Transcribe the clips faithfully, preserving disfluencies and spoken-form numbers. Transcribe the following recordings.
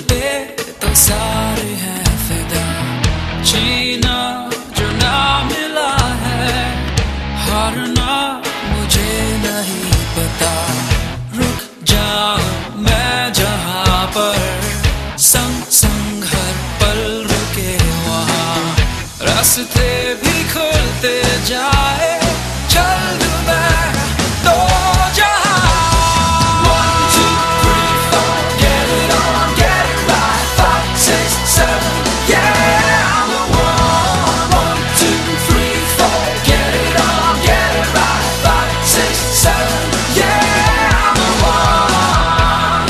पे तो सारे हैं फिदा, जीना जो ना मिला है, हारना मुझे नहीं पता। रुक जाऊं मैं जहां पर, संग संग हर पल रुके वहां, रास्ते भी खुलते जाए, चल दूं मैं दो जहां। One, two, three, four, get it on, get it right. Five, six, seven, yeah, I'm the one. One, two, three, four, get it on, get it right. Five, six, seven, yeah, I'm the one.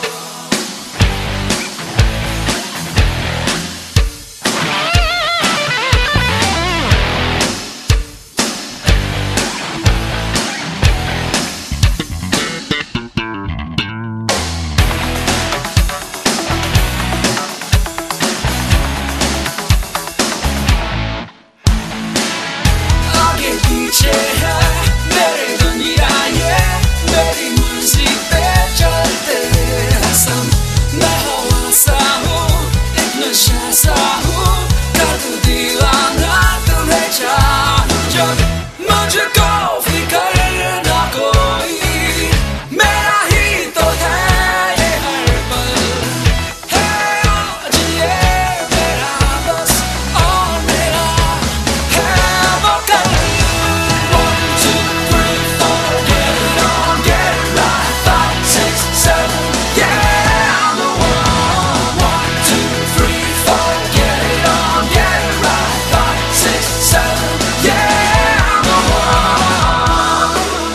आगे पीछे है मेरी दुनिया, ये मेरी मर्जी पे चलते हैं सब। मैं हवा सा हूँ, एक नशा सा हूँ, कर दूं दीवाना तुम्हें चाहूं जब। मुझको फिक्र ना कोई, मेरा ही तो है ये हर पल, है आज ये मेरा बस, और मेरा है वो कल। One, two, three, four, get it on, get it right. Five, six, seven, yeah, I'm the one. One, two, three, four, get it on, get it right. Five, six, seven, yeah, I'm the one.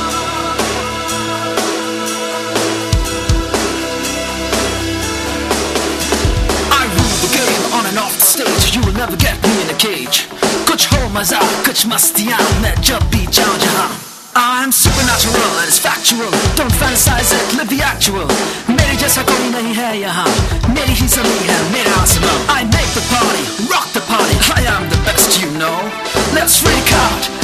I rule the game on and off the stage. You will never get me in a cage. कुछ हो मजा कुछ मस्तियाँ मैं जब भी जाऊँ जहाँ। I'm supernatural and it's factual. Don't fantasize it, live the actual. मेरे जैसा कोई नहीं है यहाँ, मेरी ही ज़मीन है मेरा आसमां। I make the party, rock the party. I am the best, you know. Let's freak out.